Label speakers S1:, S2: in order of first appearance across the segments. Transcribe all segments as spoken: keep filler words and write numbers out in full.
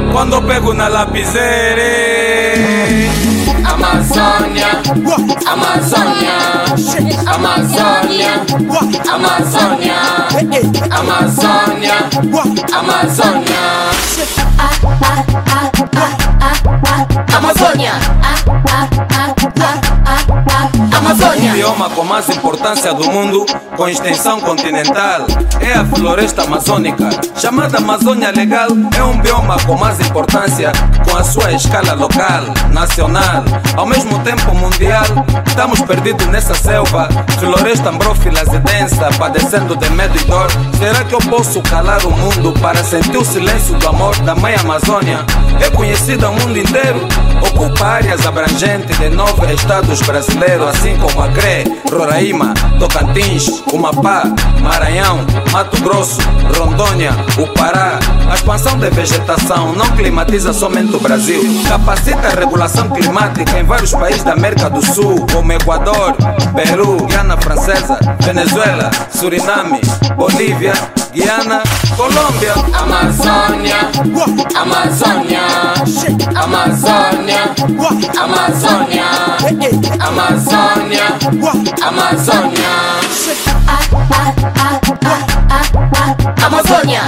S1: quando pego na lapiseira.
S2: Amazônia, Amazônia, Amazônia, Amazônia, Amazônia, Amazônia, Amazônia, Amazônia.
S1: O bioma com mais importância do mundo, com extensão continental, é a floresta amazônica. Chamada Amazônia Legal, é um bioma com mais importância, com a sua escala local, nacional, ao mesmo tempo mundial. Estamos perdidos nessa selva, floresta ambrófilas e densa, padecendo de medo e dor. Será que eu posso calar o mundo para sentir o silêncio do amor da mãe Amazônia? É conhecida ao mundo inteiro, ocupa áreas abrangentes de nove estados brasileiros, assim como Acre, Roraima, Tocantins, Amapá, Maranhão, Mato Grosso, Rondônia, o Pará. A expansão de vegetação não climatiza somente o Brasil, capacita a regulação climática em vários países da América do Sul, como Equador, Peru, Guiana Francesa, Venezuela, Suriname, Bolívia, Guiana, Colômbia.
S2: Amazônia, Amazônia, Amazônia, Amazônia, Amazônia, Amazônia, Amazônia,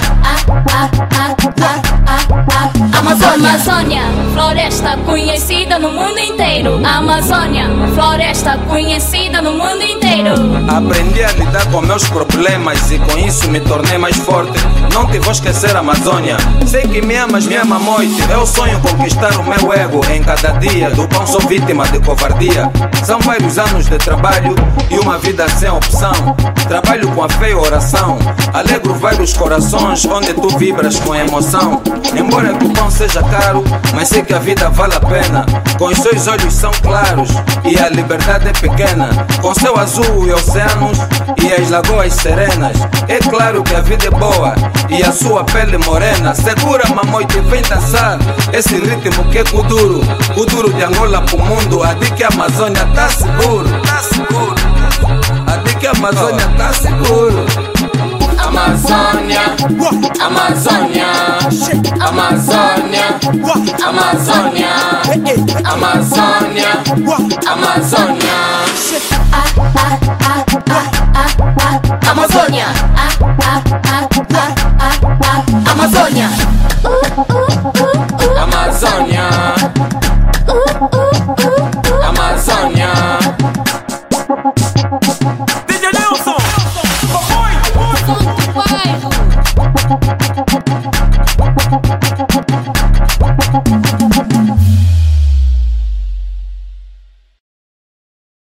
S3: Amazônia, floresta conhecida no mundo inteiro. Amazônia, floresta conhecida no mundo inteiro.
S1: Aprendi a lidar com meus problemas e com isso me tornei mais forte. Não te vou esquecer, Amazônia. Sei que me amas, me ama muito. Eu sonho conquistar o meu ego em cada dia. Do pão sou vítima de covardia. São vários anos de trabalho e uma vida sem opção. Trabalho com a fé e oração. Alegro vários corações onde tu vibras com emoção. Embora que o pão seja caro, mas sei que a vida vale a pena. Com os seus olhos são claros e a liberdade é pequena. Com céu azul e oceanos e as lagoas serenas. É claro que a vida é boa e a sua pele morena. Segura, mamoite, vem dançar esse ritmo que é Kuduro. Kuduro de Angola pro mundo. A dica que a Amazônia tá seguro, tá seguro. A dica que a Amazônia tá seguro.
S2: Amazônia, Amazônia, Amazônia, Amazônia, Amazônia, Amazônia, Amazônia, Amazônia, Amazônia, Amazônia.
S1: D J Nelson,
S3: Som do bairro.